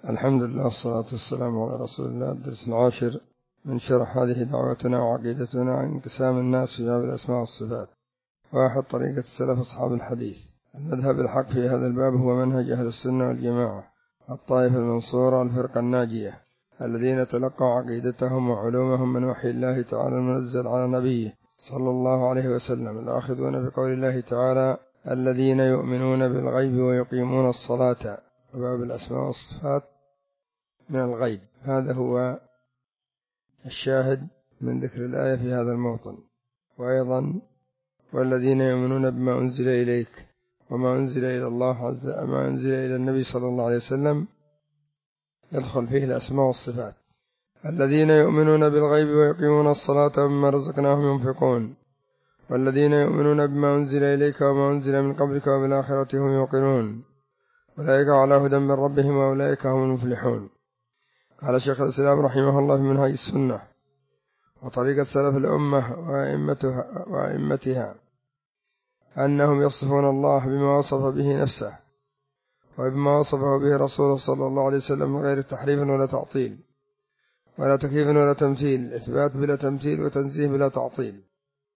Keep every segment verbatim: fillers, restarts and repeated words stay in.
الحمد لله والصلاة والسلام على رسول الله. الدرس العاشر من شرح هذه دعوتنا وعقيدتنا عن انقسام الناس في باب الأسماء والصفات. واحد، طريقة السلف أصحاب الحديث. المذهب الحق في هذا الباب هو منهج أهل السنة والجماعة، الطائفة المنصورة، الفرقة الناجية، الذين تلقوا عقيدتهم وعلومهم من وحي الله تعالى المنزل على نبيه صلى الله عليه وسلم، الآخذون بقول الله تعالى: الذين يؤمنون بالغيب ويقيمون الصلاة. وباب الأسماء والصفات من الغيب، هذا هو الشاهد من ذكر الآية في هذا الموطن. وأيضا: والذين يؤمنون بما أنزل إليك وما أنزل إلى الله عز وما أنزل إلى النبي صلى الله عليه وسلم، يدخل فيه الأسماء والصفات. الذين يؤمنون بالغيب ويقيمون الصلاة ومما رزقناهم ينفقون، والذين يؤمنون بما أنزل إليك وما أنزل من قبلك وبالآخرة هم يوقنون، أولئك على هدى من ربهم وأولئك هم المفلحون. قال شيخ الإسلام رحمه الله في منهج السنة وطريقة سلف الأمة وأئمتها, وأئمتها أنهم يصفون الله بما وصف به نفسه وبما وصفه به رسوله صلى الله عليه وسلم من غير تحريف ولا تعطيل ولا تكييف ولا تمثيل، إثبات بلا تمثيل وتنزيه بلا تعطيل.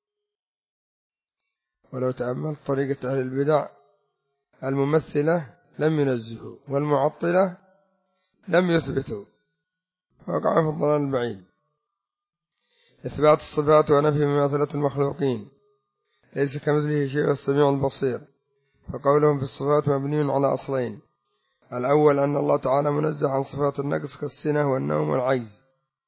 ولو تأملت طريقة أهل البدع الممثلة لم ينزهوا، والمعطلة لم يثبتوا، وقعوا في الضلال البعيد. إثبات الصفات ونفي مماثلة المخلوقين، ليس كمثله شيء السميع البصير. فقولهم في الصفات مبني على أصلين: الأول أن الله تعالى منزه عن صفات النقص كالسنة والنوم والعجز.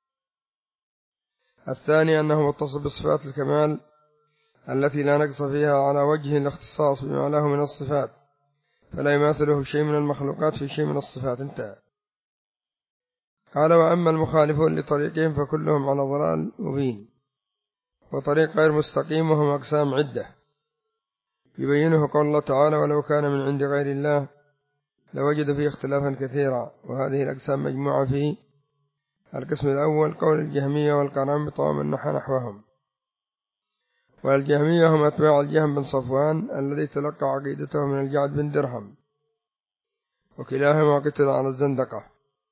الثاني أنه متصف بصفات الكمال التي لا نقص فيها على وجه الاختصاص بما له من الصفات، فلا يماثله شيء من المخلوقات في شيء من الصفات. انتهى. قال: وأما المخالفون لطريقهم فكلهم على ضلال مبين وطريق غير مستقيم، وهم أقسام عدة يبينه قول الله تعالى: ولو كان من عند غير الله لوجدوا فيه اختلافا كثيرا. وهذه الأقسام مجموعة في القسم الأول، قول الجهمية والقرامطة ومن نحى نحوهم. والجهمية هم أتباع الجهم بن صفوان الذي تلقى عقيدته من الجعد بن درهم، وكلاهما قتل على الزندقة.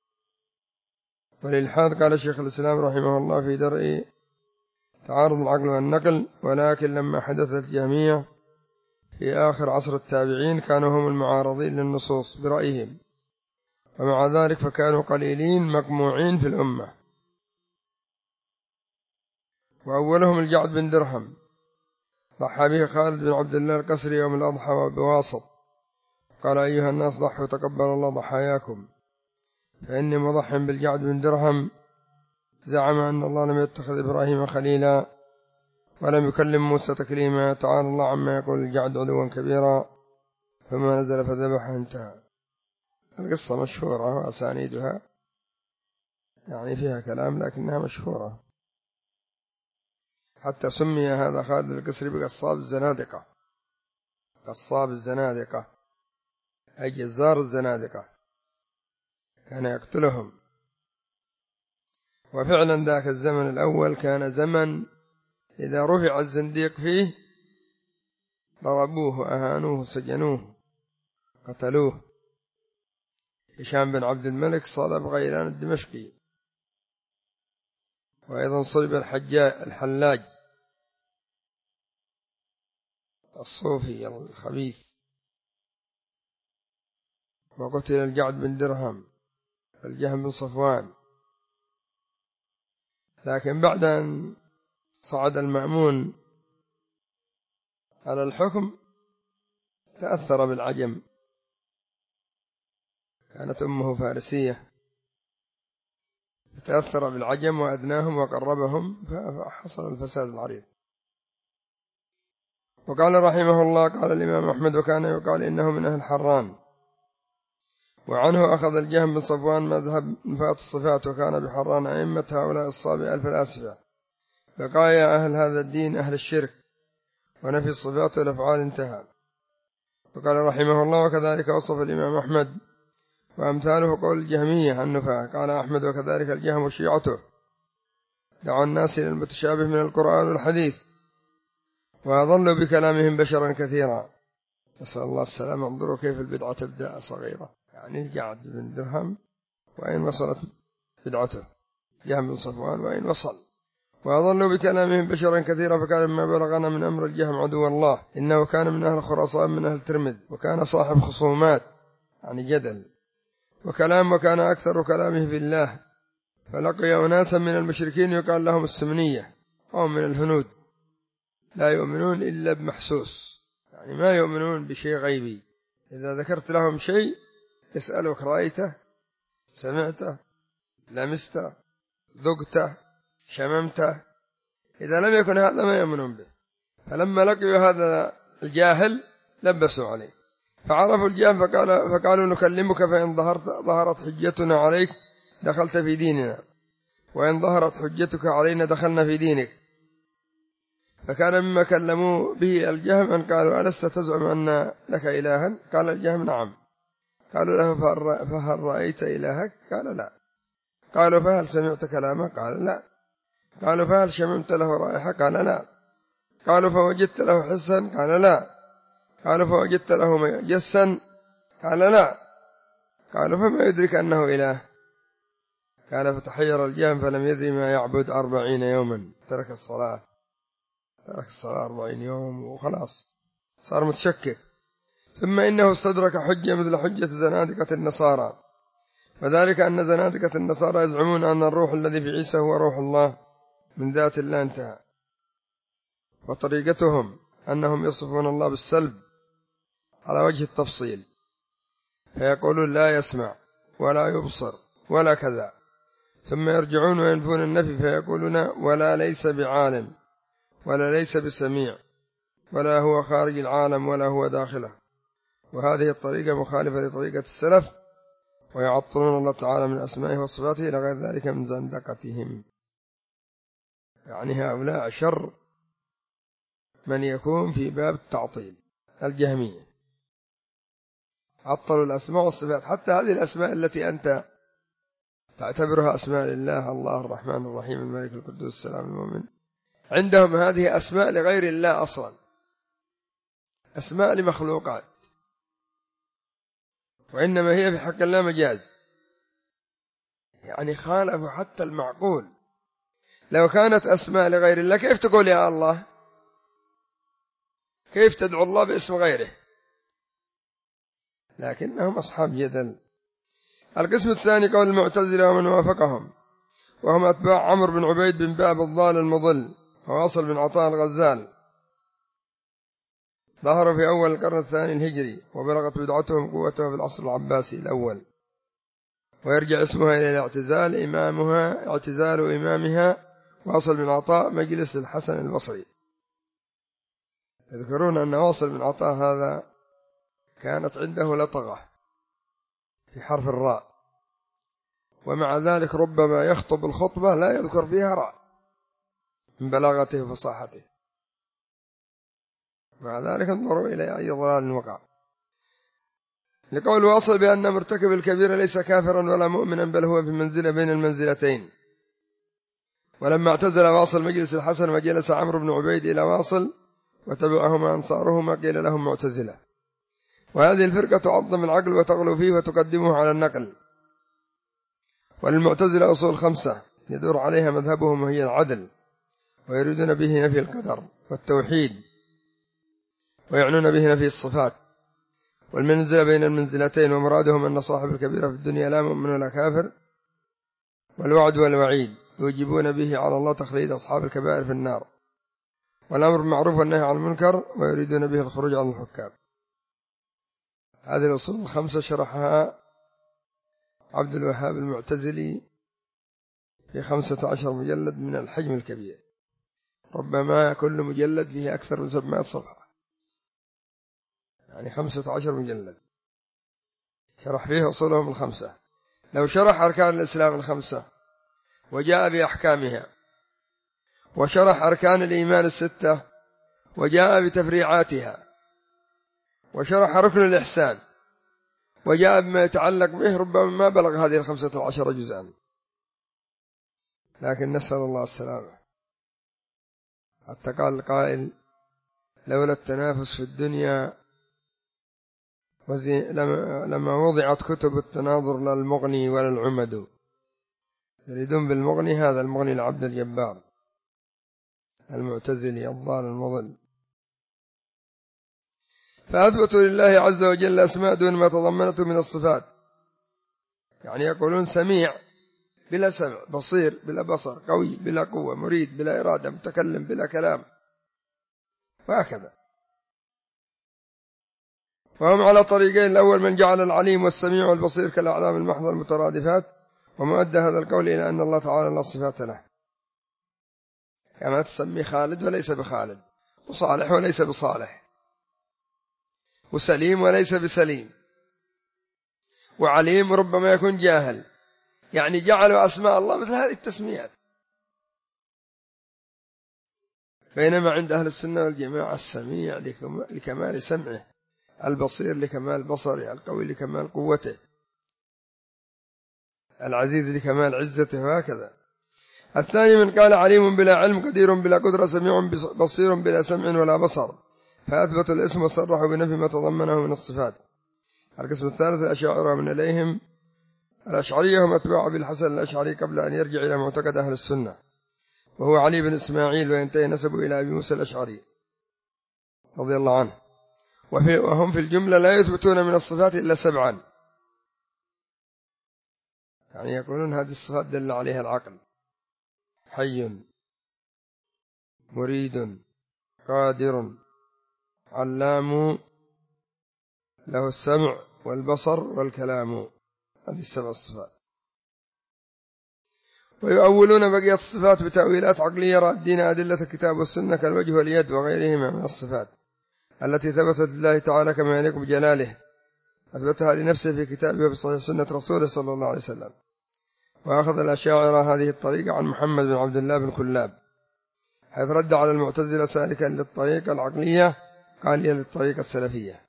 وللحاد قال شيخ الإسلام رحمه الله في درء تعارض العقل والنقل: ولكن لما حدثت الجهمية في آخر عصر التابعين كانوا هم المعارضين للنصوص برأيهم، ومع ذلك فكانوا قليلين مقموعين في الأمة. وأولهم الجعد بن درهم، ضحى به خالد بن عبد الله القسري يوم الأضحى بواسط، قال: أيها الناس ضحوا تقبل الله ضحاياكم، فإني مضح بالجعد بن درهم زعم أن الله لم يتخذ إبراهيم خليلا ولم يكلم موسى تكليما، تعالى الله عما يقول الجعد علوا كبيرا، ثم نزل فذبح. انتهى. القصة مشهورة وأسانيدها يعني فيها كلام لكنها مشهورة، حتى سمي هذا خالد القسري بقصاب الزنادقة. قصاب الزنادقة أي جزار الزنادقة، كان يقتلهم. وفعلا ذاك الزمن الأول كان زمن إذا رفع الزنديق فيه ضربوه أهانوه سجنوه قتلوه. هشام بن عبد الملك صلب غيلان الدمشقي، وأيضا صلب الحجاج الحلاج الصوفي الخبيث، وقتل الجعد بن درهم الجهم بن صفوان. لكن بعد أن صعد المأمون على الحكم تأثر بالعجم، كانت أمه فارسية، تأثر بالعجم وأدناهم وقربهم، فحصل الفساد العريض. وقال رحمه الله: قال الإمام أحمد: وكان يقال إنه من أهل حران. وعنه أخذ الجهم بن صفوان مذهب نفاة الصفات، وكان بحران أئمة هؤلاء الصابئة الفلاسفة، بقايا أهل هذا الدين أهل الشرك ونفي الصفات والأفعال. انتهى. وقال رحمه الله: وكذلك وصف الإمام أحمد وأمثاله قول الجهمية النفاة. قال أحمد: وكذلك الجهم وشيعته دعوا الناس إلى المتشابه من القرآن والحديث، وأضلوا بكلامهم بشرا كثيرا. نسأل الله السلامة. انظروا كيف البدعة تبدأ صغيرة. يعني الجعد بن درهم وإن وصلت بدعته جهم بن صفوان وإن وصل. وأضلوا بكلامهم بشرا كثيرا، فكان مما بلغنا من أمر الجهم عدو الله، إنه كان من أهل خراسان من أهل ترمذ، وكان صاحب خصومات يعني جدل وكلام، وكان أكثر كلامه في الله. فلقي أناسا من المشركين يقال لهم السمنية، أو من الهنود، لا يؤمنون إلا بمحسوس، يعني ما يؤمنون بشيء غيبي. إذا ذكرت لهم شيء يسألك رأيته، سمعته، لمسته، ذقته، شممته، إذا لم يكن هذا ما يؤمنون به. فلما لقيوا هذا الجاهل لبسوا عليه، فعرفوا الجاهل فقال فقالوا نكلمك، فإن ظهرت ظهرت حجتنا عليك دخلت في ديننا، وإن ظهرت حجتك علينا دخلنا في دينك. فكان مما كلموا به الجهم أن قالوا ألست تزعم أن لك إلها؟ قال الجهم نعم. قالوا له فهل رأيت إلهك؟ قال لا. قالوا فهل سمعت كلامه؟ قال لا. قالوا فهل شممت له رائحة؟ قال لا. قالوا فوجدت له حسا؟ قال لا. قالوا فوجدت له جسا؟ قال لا. قالوا فما يدرك أنه إله؟ قال فتحير الجهم فلم يدري ما يعبد أربعين يوما، ترك الصلاة ترك الصلاة أربعين يوم وخلاص صار متشكك. ثم إنه استدرك حجة مثل حجة زنادقة النصارى، وذلك أن زنادقة النصارى يزعمون أن الروح الذي في عيسى هو روح الله من ذات الله انتهى. وطريقتهم أنهم يصفون الله بالسلب على وجه التفصيل، فيقولون لا يسمع ولا يبصر ولا كذا، ثم يرجعون وينفون النفي فيقولون ولا ليس بعالم ولا ليس بسميع ولا هو خارج العالم ولا هو داخله. وهذه الطريقة مخالفة لطريقة السلف، ويعطلون الله تعالى من أسمائه وصفاته إلى غير ذلك من زندقتهم. يعني هؤلاء شر من يكون في باب التعطيل، الجهمية عطلوا الأسماء والصفات، حتى هذه الأسماء التي أنت تعتبرها أسماء لله، الله الرحمن الرحيم الملك القدوس السلام المؤمن، عندهم هذه أسماء لغير الله أصلا، أسماء لمخلوقات، وإنما هي في حق الله مجاز. يعني خالفوا حتى المعقول. لو كانت أسماء لغير الله كيف تقول يا الله؟ كيف تدعو الله باسم غيره؟ لكنهم أصحاب جدل. القسم الثاني قول المعتزلة ومن وافقهم، وهم أتباع عمرو بن عبيد بن باب الضال المضل وواصل بن عطاء الغزال، ظهروا في أول القرن الثاني الهجري، وبلغت بدعتهم قوتها في العصر العباسي الأول، ويرجع اسمها إلى الاعتزال إمامها اعتزال إمامها واصل بن عطاء مجلس الحسن البصري. يذكرون أن واصل بن عطاء هذا كانت عنده لطغة في حرف الراء، ومع ذلك ربما يخطب الخطبة لا يذكر فيها راء من بلاغته وفصاحته، مع ذلك انظروا إلى أي ضلال وقع. لقول واصل بأن مرتكب الكبير ليس كافرا ولا مؤمنا، بل هو في منزلة بين المنزلتين. ولما اعتزل واصل مجلس الحسن وجلس عمرو بن عبيد إلى واصل وتبعهما أنصارهما قيل لهم معتزلة. وهذه الفرقة تعظم العقل وتغلو فيه وتقدمه على النقل. وللمعتزلة أصول خمسة يدور عليها مذهبهم، وهي العدل، ويريدون به نفي القدر والتوحيد، ويعنون به نفي الصفات، والمنزلة بين المنزلتين، ومرادهم أن صاحب الكبيرة في الدنيا لا مؤمن ولا كافر، والوعد والوعيد يوجبون به على الله تخليد أصحاب الكبائر في النار، والأمر بالمعروف والنهي عن المنكر، ويريدون به الخروج عن الحكام. هذه الأصول الخمسة شرحها عبد الوهاب المعتزلي في خمسة عشر مجلد من الحجم الكبير، ربما كل مجلد فيه أكثر من سبعمائة صفحة، يعني خمسة عشر مجلد شرح فيه أصولهم الخمسة. لو شرح أركان الإسلام الخمسة وجاء بأحكامها، وشرح أركان الإيمان الستة وجاء بتفريعاتها، وشرح ركن الإحسان وجاء بما يتعلق به، ربما ما بلغ هذه الخمسة عشر جزءا. لكن نسأل الله السلامة. حتى قال القائل لولا التنافس في الدنيا لما وضعت كتب التناظر لا المغني ولا العمد، يريدون بالمغني هذا المغني العبد الجبار المعتزلي الضال المضل. فأثبتوا لله عز وجل أسماء دون ما تضمنته من الصفات، يعني يقولون سميع بلا سمع، بصير بلا بصر، قوي بلا قوة، مريد بلا إرادة، متكلم بلا كلام، وهكذا. وهم على طريقين: الأول من جعل العليم والسميع والبصير كالأعلام المحضة المترادفات، ومؤدى هذا القول إلى أن الله تعالى لا صفات له، كما تسمي خالد وليس بخالد، وصالح وليس بصالح، وسليم وليس بسليم، وعليم ربما يكون جاهل، يعني جعلوا أسماء الله مثل هذه التسميات. بينما عند أهل السنة والجماعة السميع لكمال سمعه، البصير لكمال بصره، القوي لكمال قوته، العزيز لكمال عزته، وهكذا. الثاني من قال عليم بلا علم، قدير بلا قدرة، سميع بصير بلا سمع ولا بصر، فأثبتوا الاسم وصرحوا بنفي ما تضمنه من الصفات. القسم الثالث الأشاعرة، من إليهم الأشعرية هم أتباع بالحسن الأشعري قبل أن يرجع إلى معتقد أهل السنة، وهو علي بن إسماعيل، وينتهي نسبه إلى أبي موسى الأشعري رضي الله عنه. وهم في الجملة لا يثبتون من الصفات إلا سبعا، يعني يقولون هذه الصفات دل عليها العقل: حي، مريد، قادر، علام، له السمع والبصر والكلام، هذه السبع الصفات. ويؤولون بقية الصفات بتأويلات عقلية رادين أدلة الكتاب والسنة كالوجه واليد وغيرهما من الصفات التي ثبتت لله تعالى كما يليق بجلاله، أثبتها لنفسه في كتابه وفي صحيح سنة رسوله صلى الله عليه وسلم. وأخذ الأشاعرة هذه الطريقة عن محمد بن عبد الله بن كلاب، حيث رد على المعتزلة سالكا للطريقة العقلية قال هي للطريقة السلفية،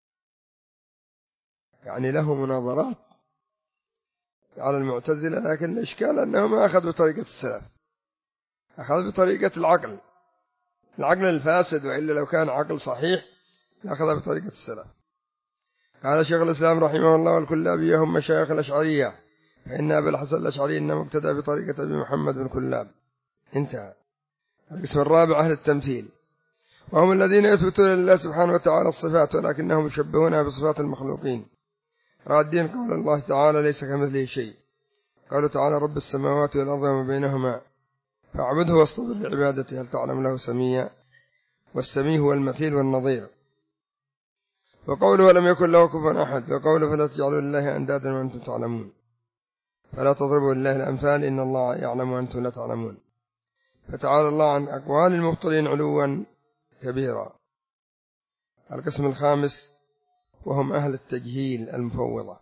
يعني له مناظرات على المعتزلة، لكن الإشكال أنه ما أخذ بطريقة السلف، أخذ بطريقة العقل، العقل الفاسد، وإلا لو كان عقل صحيح لأخذ بطريقة السلف. قال شيخ الإسلام رحمه الله: والكلابية هم مشايخ الأشعرية، فإن أبا الحسن الأشعري إنما ابتدأ بطريقة أبي محمد بن كلاب. انتهى. القسم الرابع أهل التمثيل، وهم الذين يثبتون لله سبحانه وتعالى الصفات، ولكنهم يشبهونها بصفات المخلوقين، رادين قول الله تعالى: ليس كمثله شيء. قالوا تعالى: رب السماوات والأرض وما بينهما فاعبده واصطبر لعبادته هل تعلم له سميا. والسمي هو المثيل والنظير. وقوله: ولم يكن له كفوا أحد. وقوله: فلا تجعلوا لله أندادا وأنتم تعلمون. فلا تضربوا لله الأمثال إن الله يعلم وأنتم لا تعلمون. فتعالى الله عن أقوال المبطلين علوا كبيرا. القسم الخامس وهم أهل التجهيل المفوضة،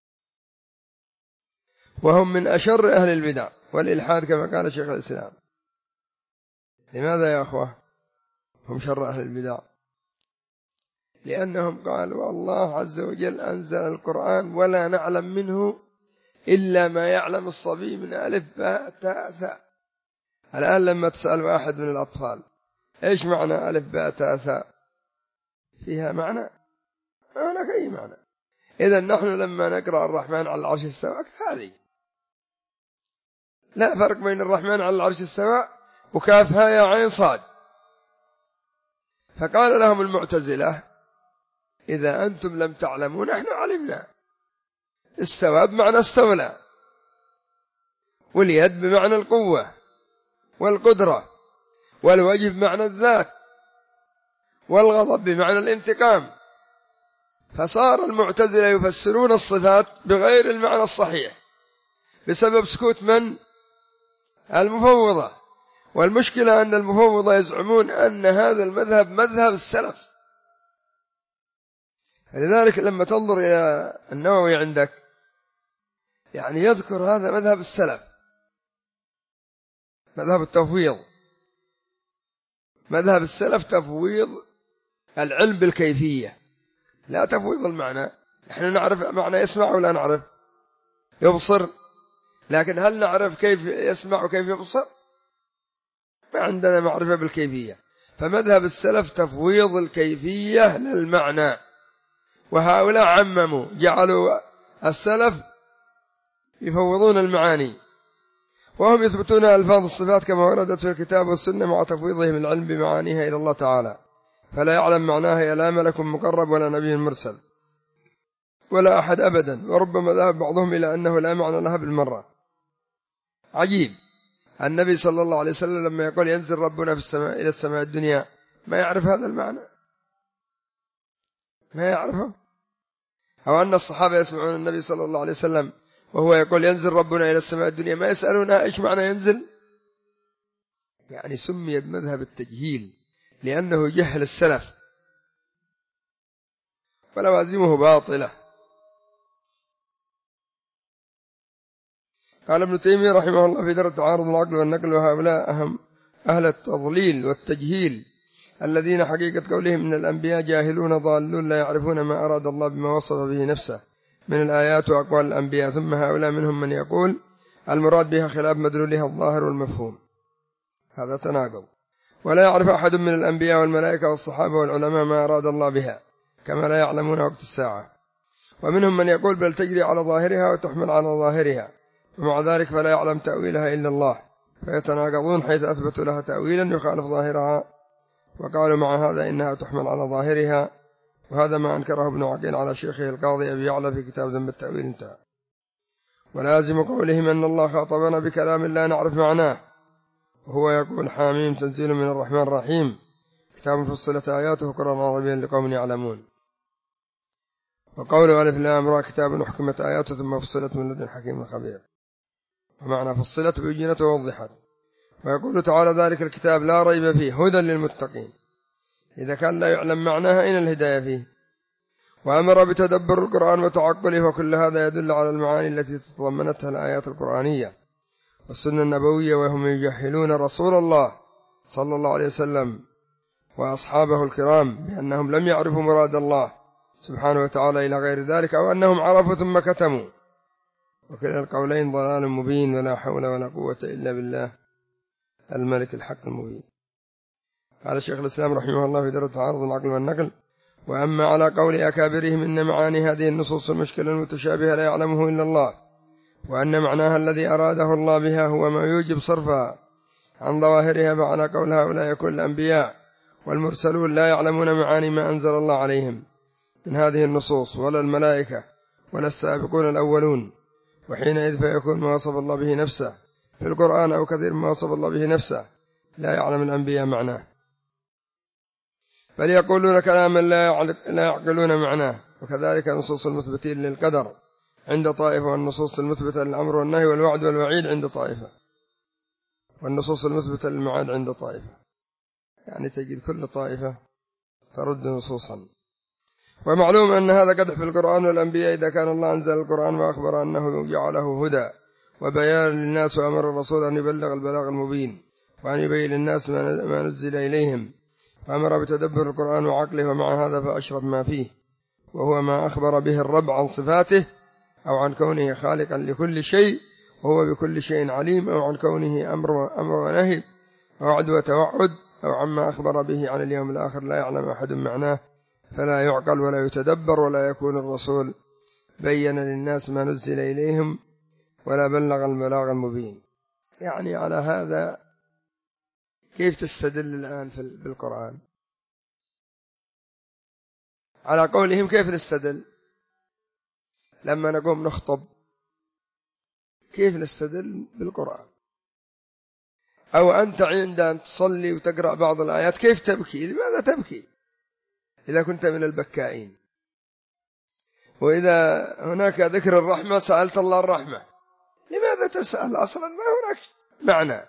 وهم من أشر أهل البدع والإلحاد كما قال شيخ الإسلام. لماذا يا أخوة هم شر أهل البدع؟ لأنهم قالوا الله عز وجل أنزل القرآن ولا نعلم منه إلا ما يعلم الصبي من ألف باء تاء ثاء. الآن لما تسأل واحد من الأطفال إيش معنى ألف باء تاء ثاء، فيها معنى؟ ما هناك أي معنى. إذا نحن لما نقرأ الرحمن على العرش استوى هذه لا فرق بين الرحمن على العرش استوى وكافها يا عين صاد. فقال لهم المعتزلة: إذا أنتم لم تعلموا نحن علمنا. استوى بمعنى استولى، واليد بمعنى القوة والقدرة، والوجه بمعنى الذات، والغضب بمعنى الانتقام. فصار المعتزلة يفسرون الصفات بغير المعنى الصحيح بسبب سكوت من؟ المفوضة. والمشكلة أن المفوضة يزعمون أن هذا المذهب مذهب السلف. لذلك لما تنظر إلى النووي عندك يعني يذكر هذا مذهب السلف، مذهب التفويض. مذهب السلف تفويض العلم بالكيفية، لا تفويض المعنى. نحن نعرف معنى يسمع ولا نعرف؟ يبصر، لكن هل نعرف كيف يسمع وكيف يبصر؟ ما عندنا معرفة بالكيفية. فمذهب السلف تفويض الكيفية للمعنى، وهؤلاء عمموا، جعلوا السلف يفوضون المعاني، وهم يثبتون ألفاظ الصفات كما وردت في الكتاب والسنة مع تفويضهم العلم بمعانيها إلى الله تعالى، فلا يعلم معناها لا ملك مقرب ولا نبي مرسل ولا أحد أبدا، وربما ذهب بعضهم إلى أنه لا معنى لها بالمرة. عجيب، النبي صلى الله عليه وسلم لما يقول ينزل ربنا في السماء إلى السماء الدنيا ما يعرف هذا المعنى، ما يعرفه. أو أن الصحابة يسمعون النبي صلى الله عليه وسلم وهو يقول ينزل ربنا إلى السماء الدنيا ما يسألونها إيش معنى ينزل. يعني سمي بمذهب التجهيل لأنه جهل السلف، فلوازمه باطلة. قال ابن تيمية رحمه الله في درء تعارض العقل والنقل، وهؤلاء أهم أهل التضليل والتجهيل الذين حقيقة قولهم إن الأنبياء جاهلون ضالون لا يعرفون ما أراد الله بما وصف به نفسه من الآيات وأقوال الأنبياء. ثم هؤلاء منهم من يقول المراد بها خلاف مدلولها الظاهر والمفهوم، هذا تناقض. ولا يعرف أحد من الأنبياء والملائكة والصحابة والعلماء ما أراد الله بها كما لا يعلمون وقت الساعة. ومنهم من يقول بل تجري على ظاهرها وتحمل على ظاهرها، ومع ذلك فلا يعلم تأويلها إلا الله، فيتناقضون حيث أثبتوا لها تأويلا يخالف ظاهرها، وقالوا مع هذا إنها تحمل على ظاهرها. وهذا ما أنكره ابن عقيل على شيخه القاضي أبي يعلى في كتاب ذم التأويل انتهى. ولازم قولهم أن الله خاطبنا بكلام لا نعرف معناه، وهو يقول حاميم تنزيل من الرحمن الرحيم كتاب فصلت آياته قرآن عربيا لقوم يعلمون. وقوله ألف لام را كتاب أحكمت آياته ثم فصلت من لدن حكيم خبير، ومعنى فصلت بينت ووضحت. ويقول تعالى ذلك الكتاب لا ريب فيه هدى للمتقين، إذا كان لا يعلم معناها أين الهداية فيه. وأمر بتدبر القرآن وتعقله، وكل هذا يدل على المعاني التي تتضمنتها الآيات القرآنية والسنة النبوية، وهم يجهلون رسول الله صلى الله عليه وسلم وأصحابه الكرام بأنهم لم يعرفوا مراد الله سبحانه وتعالى إلى غير ذلك، أو أنهم عرفوا ثم كتموا، وكلا القولين ضلال مبين، ولا حول ولا قوة إلا بالله الملك الحق المبين. قال الشيخ الإسلام رحمه الله في درء تعارض العقل والنقل: وأما على قول أكابرهم إن معاني هذه النصوص المشكلة المتشابهة لا يعلمه إلا الله، وأن معناها الذي أراده الله بها هو ما يوجب صرفها عن ظواهرها، فعلى قول هؤلاء يكون الأنبياء والمرسلون لا يعلمون معاني ما أنزل الله عليهم من هذه النصوص، ولا الملائكة ولا السابقون الأولون، وحينئذ فيكون ما وصف الله به نفسه في القرآن أو كثير ما وصف الله به نفسه لا يعلم الأنبياء معناه، بل يقولون كلاما لا يعقلون معناه. وكذلك النصوص المثبتين للقدر عند طائفة، والنصوص المثبتة للأمر والنهي والوعد والوعيد عند طائفة، والنصوص المثبتة للمعاد عند طائفة. يعني تجد كل طائفة ترد نصوصا. ومعلوم أن هذا قدح في القرآن والأنبياء إذا كان الله أنزل القرآن وأخبر أنه جعله هدى وبيان للناس، وأمر الرسول أن يبلغ البلاغ المبين وأن يبين للناس ما نزل إليهم، وأمر بتدبر القرآن وعقله، ومع هذا فأشرف ما فيه، وهو ما أخبر به الرب عن صفاته أو عن كونه خالقا لكل شيء وهو بكل شيء عليم، أو عن كونه أمر, أمر ونهي أو وعد وتوعد، أو عما أخبر به عن اليوم الآخر لا يعلم أحد معناه، فلا يعقل ولا يتدبر، ولا يكون الرسول بين للناس ما نزل إليهم ولا بلغ البلاغ المبين. يعني على هذا كيف تستدل الآن بالقرآن؟ على قولهم كيف نستدل لما نقوم نخطب؟ كيف نستدل بالقرآن؟ أو أنت عند أن تصلي وتقرأ بعض الآيات كيف تبكي؟ لماذا تبكي إذا كنت من البكائين؟ وإذا هناك ذكر الرحمة سألت الله الرحمة، لماذا تسأل؟ أصلا ما هناك معنى.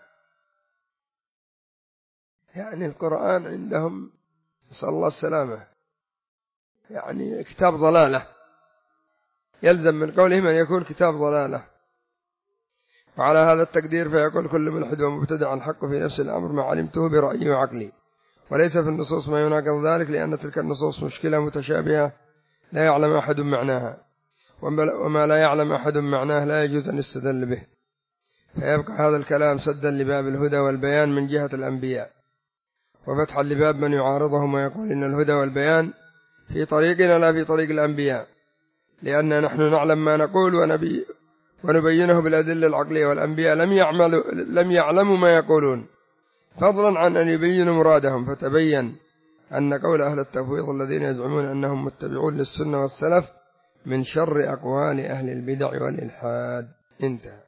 يعني القرآن عندهم نسأل الله السلامة يعني كتاب ضلالة، يلزم من قولهم أن يكون كتاب ضلالة. وعلى هذا التقدير فيقول كل ملحد ومبتدع الحق في نفس الأمر ما علمته برأيي وعقلي، وليس في النصوص ما يناقض ذلك، لأن تلك النصوص مشكلة متشابهة لا يعلم أحد معناها، وما لا يعلم أحد معناه لا يجوز أن يستدل به، فيبقى هذا الكلام سدا لباب الهدى والبيان من جهة الأنبياء، وفتحا لباب من يعارضهم ويقول إن الهدى والبيان في طريقنا لا في طريق الأنبياء، لأن نحن نعلم ما نقول ونبي ونبينه بالأدلة العقلية، والأنبياء لم يعملوا لم يعلموا ما يقولون فضلا عن أن يبينوا مرادهم. فتبين أن قول أهل التفويض الذين يزعمون أنهم متبعون للسنة والسلف من شر أقوال أهل البدع والإلحاد. انتهى.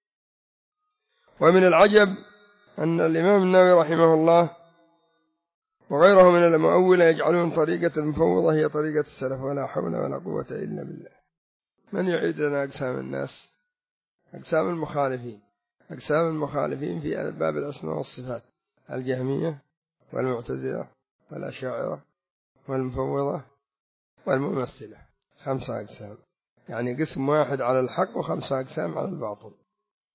ومن العجب أن الإمام النووي رحمه الله وغيره من المؤولة يجعلون طريقة المفوضة هي طريقة السلف، ولا حول ولا قوة إلا بالله. من يعيد لنا أقسام الناس؟ أقسام المخالفين أقسام المخالفين في باب الأسماء والصفات: الجهمية والمعتزلة والأشاعرة والمفوضة والممثلة. خمسة أقسام، يعني قسم واحد على الحق وخمسة أقسام على الباطل.